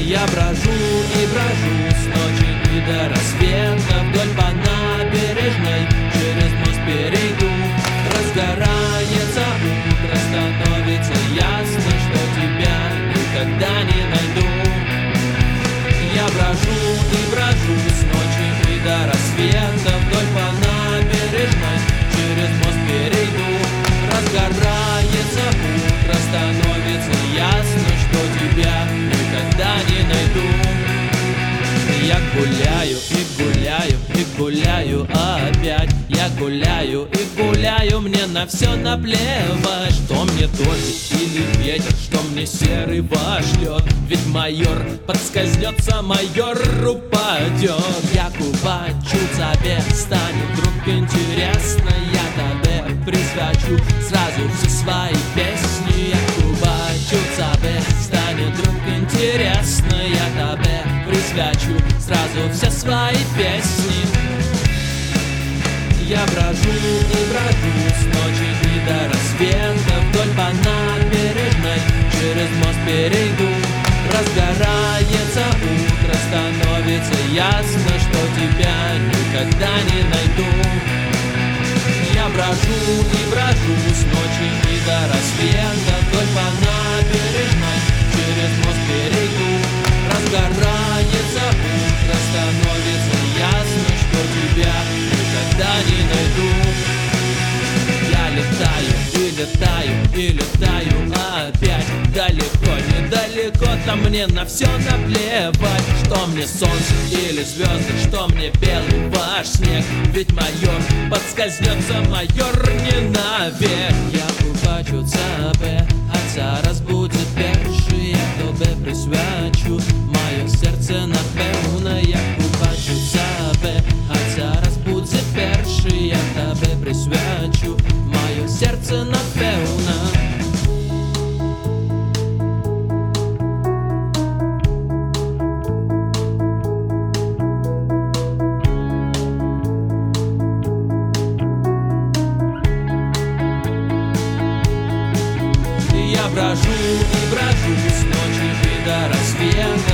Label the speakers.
Speaker 1: Я брожу и брожу с ночи и до рассвета вдоль по набережной, через мост перейду. Разгорается утро, становится ясно, что тебя никогда не найду. Я брожу и брожу с ночи и до рассвета вдоль по набережной, через мост перейду. Разгорается утро, становится ясно, что тебя никогда не найду. Я гуляю и гуляю и гуляю опять. Я гуляю и гуляю, мне на все наплевать. Что мне дождь или ветер, что мне серый пошлет. Ведь майор подскользнется, майор упадет. Я купачу тебе, станет вдруг интересно. Я тебе присвячу сразу все свои песни. Я купачу тебе, станет вдруг интересно. Я тебе присвячу сразу все свои песни. Я брожу и брожу с ночи и до рассвета вдоль по набережной, через мост перейду. Разгорается утро, становится ясно, что тебя никогда не найду. Я брожу и брожу с ночи и до рассвета вдоль по набережной, через мост перейду. Разгорается утро, становится ясно, что тебя никогда не найду. Я летаю и летаю и летаю опять. Далеко, недалеко, там мне на все наплевать. Что мне солнце или звезды, что мне белый ваш снег. Ведь майор подскользнется, майор не навек. Я побачу тебе, а зараз буде перший. Я тебе присвячу, моє серце напевно. Я побачу тебе, а зараз буде перший. Я тебе присвячу, моє серце напевно. Я брожу и брожу с ночи и до рассвета